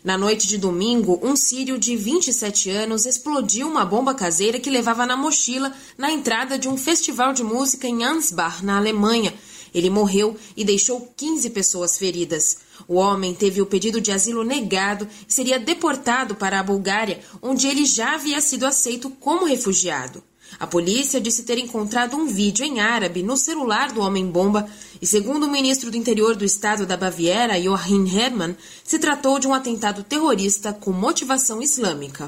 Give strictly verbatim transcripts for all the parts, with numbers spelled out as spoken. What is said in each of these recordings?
Na noite de domingo, um sírio de vinte e sete anos explodiu uma bomba caseira que levava na mochila na entrada de um festival de música em Ansbach, na Alemanha. Ele morreu e deixou quinze pessoas feridas. O homem teve o pedido de asilo negado e seria deportado para a Bulgária, onde ele já havia sido aceito como refugiado. A polícia disse ter encontrado um vídeo em árabe no celular do homem-bomba e, segundo o ministro do Interior do Estado da Baviera, Joachim Herrmann, se tratou de um atentado terrorista com motivação islâmica.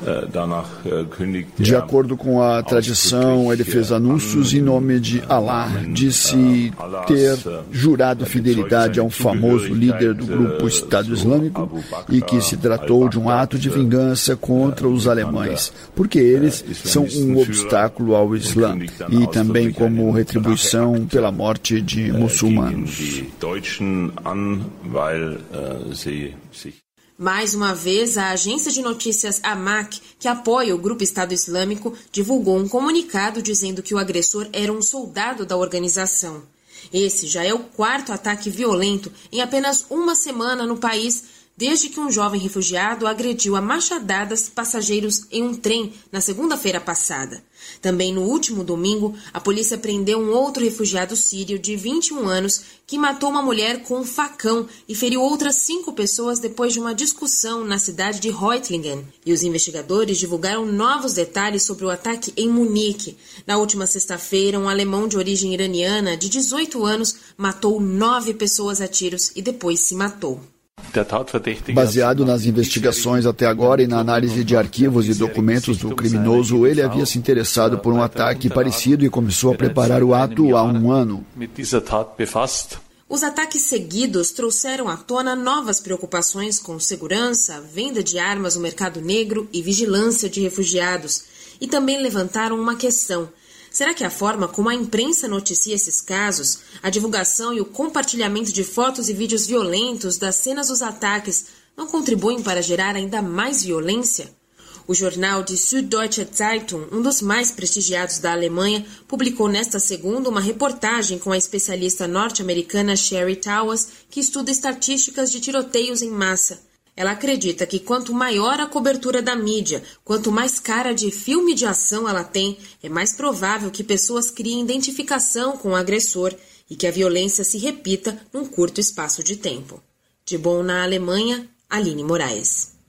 De acordo com a tradição, ele fez anúncios em nome de Alá. Disse ter jurado fidelidade a um famoso líder do grupo Estado Islâmico e que se tratou de um ato de vingança contra os alemães, porque eles são um obstáculo ao Islã e também como retribuição pela morte de muçulmanos. Mais uma vez, a agência de notícias Amaq, que apoia o grupo Estado Islâmico, divulgou um comunicado dizendo que o agressor era um soldado da organização. Esse já é o quarto ataque violento em apenas uma semana no país, desde que um jovem refugiado agrediu a machadadas passageiros em um trem na segunda-feira passada. Também no último domingo, a polícia prendeu um outro refugiado sírio de vinte e um anos que matou uma mulher com um facão e feriu outras cinco pessoas depois de uma discussão na cidade de Reutlingen. E os investigadores divulgaram novos detalhes sobre o ataque em Munique. Na última sexta-feira, um alemão de origem iraniana de dezoito anos matou nove pessoas a tiros e depois se matou. Baseado nas investigações até agora e na análise de arquivos e documentos do criminoso, ele havia se interessado por um ataque parecido e começou a preparar o ato há um ano. Os ataques seguidos trouxeram à tona novas preocupações com segurança, venda de armas no mercado negro e vigilância de refugiados. E também levantaram uma questão. Será que a forma como a imprensa noticia esses casos, a divulgação e o compartilhamento de fotos e vídeos violentos das cenas dos ataques não contribuem para gerar ainda mais violência? O jornal de Süddeutsche Zeitung, um dos mais prestigiados da Alemanha, publicou nesta segunda uma reportagem com a especialista norte-americana Sherry Towers, que estuda estatísticas de tiroteios em massa. Ela acredita que quanto maior a cobertura da mídia, quanto mais cara de filme de ação ela tem, é mais provável que pessoas criem identificação com o agressor e que a violência se repita num curto espaço de tempo. De Bonn, na Alemanha, Aline Moraes.